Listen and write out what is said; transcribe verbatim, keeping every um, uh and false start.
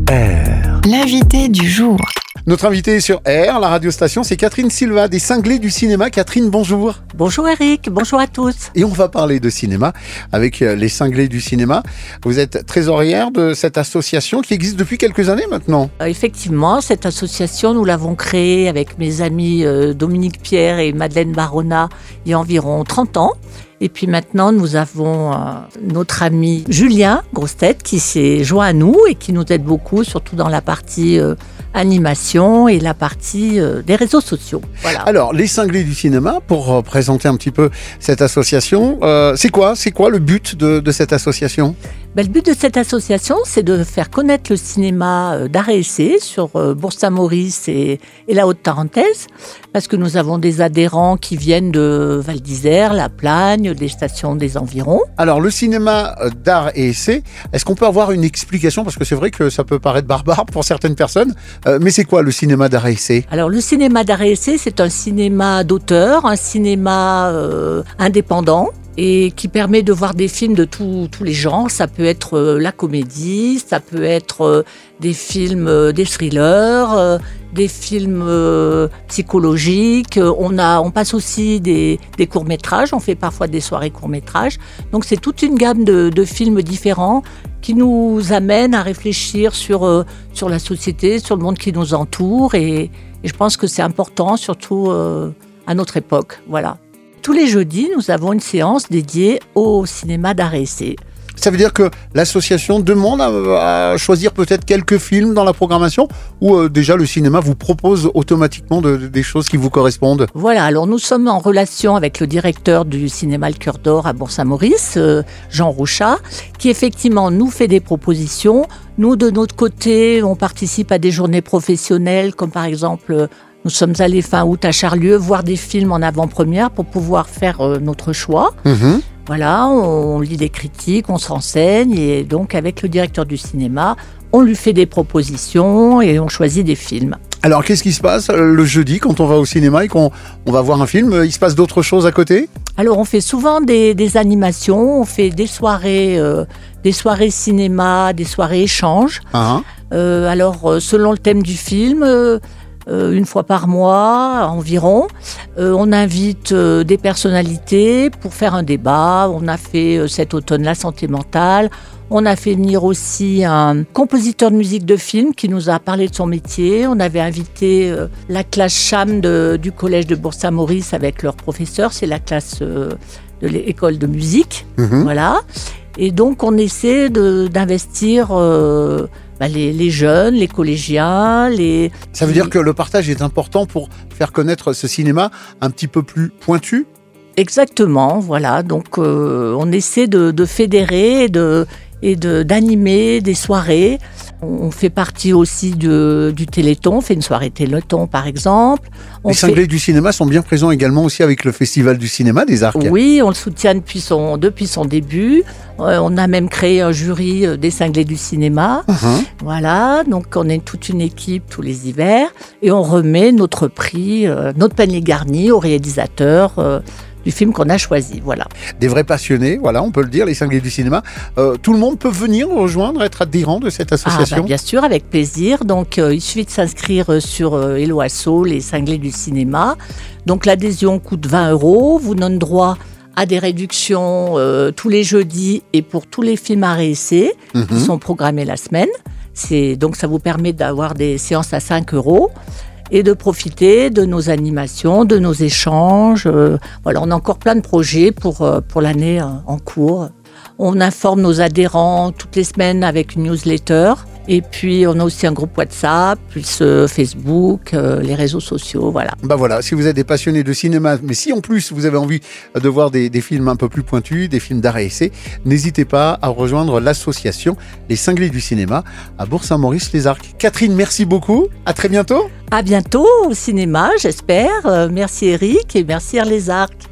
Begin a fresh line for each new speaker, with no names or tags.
R.
L'invité du jour.
Notre invitée sur R, la radiostation, c'est Catherine Silva, des Cinglés du cinéma. Catherine, bonjour.
Bonjour Eric, bonjour à tous.
Et on va parler de cinéma avec les Cinglés du cinéma. Vous êtes trésorière de cette association qui existe depuis quelques années maintenant.
Euh, effectivement, cette association, nous l'avons créée avec mes amis euh, Dominique Pierre et Madeleine Barona il y a environ trente ans. Et puis maintenant, nous avons euh, notre ami Julien Grosse-Tête qui s'est joint à nous et qui nous aide beaucoup, surtout dans la partie euh, animation et la partie euh, des réseaux sociaux. Voilà.
Alors, les Cinglés du cinéma, pour euh, présenter un petit peu cette association, euh, c'est quoi, c'est quoi le but de, de cette association ?
Ben, le but de cette association, c'est de faire connaître le cinéma d'art et essai sur euh, Bourg-Saint-Maurice et, et la Haute-Tarentaise, parce que nous avons des adhérents qui viennent de Val d'Isère, La Plagne, des stations des environs.
Alors, le cinéma d'art et essai, est-ce qu'on peut avoir une explication ? Parce que c'est vrai que ça peut paraître barbare pour certaines personnes, euh, mais c'est quoi le cinéma d'art et essai ?
Alors, le cinéma d'art et essai, c'est un cinéma d'auteur, un cinéma euh, indépendant, et qui permet de voir des films de tous tous les genres. Ça peut être euh, la comédie, ça peut être euh, des films, euh, des thrillers, euh, des films euh, psychologiques. On a, on passe aussi des, des courts-métrages, on fait parfois des soirées courts-métrages. Donc c'est toute une gamme de, de films différents qui nous amènent à réfléchir sur, euh, sur la société, sur le monde qui nous entoure. Et, et je pense que c'est important, surtout euh, à notre époque. Voilà. Tous les jeudis, nous avons une séance dédiée au cinéma d'art et essai.
Ça veut dire que l'association demande à, à choisir peut-être quelques films dans la programmation ou euh, déjà le cinéma vous propose automatiquement de, de, des choses qui vous correspondent ?
Voilà, alors nous sommes en relation avec le directeur du cinéma Le Cœur d'Or à Bourg-Saint-Maurice, euh, Jean Rouchat, qui effectivement nous fait des propositions. Nous, de notre côté, on participe à des journées professionnelles, comme par exemple... Nous sommes allés fin août à Charlieu voir des films en avant-première pour pouvoir faire euh, notre choix. Mmh. Voilà, on, on lit des critiques, on se renseigne et donc avec le directeur du cinéma, on lui fait des propositions et on choisit des films.
Alors qu'est-ce qui se passe le jeudi quand on va au cinéma et qu'on on va voir un film ? Il se passe d'autres choses à côté ?
Alors on fait souvent des, des animations, on fait des soirées, euh, des soirées cinéma, des soirées échanges. Ah. Euh, alors selon le thème du film... Euh, Euh, une fois par mois environ. Euh, on invite euh, des personnalités pour faire un débat. On a fait euh, cet automne la santé mentale. On a fait venir aussi un compositeur de musique de film qui nous a parlé de son métier. On avait invité euh, la classe Cham de, du collège de Bourg-Saint-Maurice avec leur professeur. C'est la classe euh, de l'école de musique. Mmh. Voilà. Et donc on essaie de, d'investir... Euh, Bah les, les jeunes, les collégiens, les...
Ça veut dire que le partage est important pour faire connaître ce cinéma un petit peu plus pointu ?
Exactement, voilà. Donc euh, on essaie de, de fédérer et, de, et de, d'animer des soirées. On fait partie aussi de, du Téléthon, on fait une soirée Téléthon par exemple. On
les Cinglés
fait...
du cinéma sont bien présents également aussi avec le Festival du cinéma des Arcs.
Oui, on le soutient depuis son, depuis son début. Euh, on a même créé un jury des Cinglés du cinéma. Uh-huh. Voilà, donc on est toute une équipe tous les hivers et on remet notre prix, euh, notre panier garni au réalisateur euh, du film qu'on a choisi, voilà. Des
vrais passionnés, voilà, on peut le dire, les Cinglés du cinéma. Euh, tout le monde peut venir rejoindre, être adhérent de cette association ?
Ah, bah, bien sûr, avec plaisir. Donc, euh, il suffit de s'inscrire sur euh, Hello Asso, les Cinglés du cinéma. Donc, l'adhésion coûte vingt euros. Vous donne droit à des réductions euh, tous les jeudis et pour tous les films à essai mmh. qui sont programmés la semaine. C'est, donc, ça vous permet d'avoir des séances à cinq euros. Et de profiter de nos animations, de nos échanges. Euh, voilà, on a encore plein de projets pour, euh, pour l'année euh, en cours. On informe nos adhérents toutes les semaines avec une newsletter. Et puis, on a aussi un groupe WhatsApp, plus euh, Facebook, euh, les réseaux sociaux, voilà.
Bah voilà, si vous êtes des passionnés de cinéma, mais si en plus vous avez envie de voir des, des films un peu plus pointus, des films d'art et essai, n'hésitez pas à rejoindre l'association Les Cinglés du cinéma à Bourg-Saint-Maurice-les-Arcs. Catherine, merci beaucoup. À très bientôt.
À bientôt au cinéma, j'espère. Euh, merci Eric et merci Les Arcs.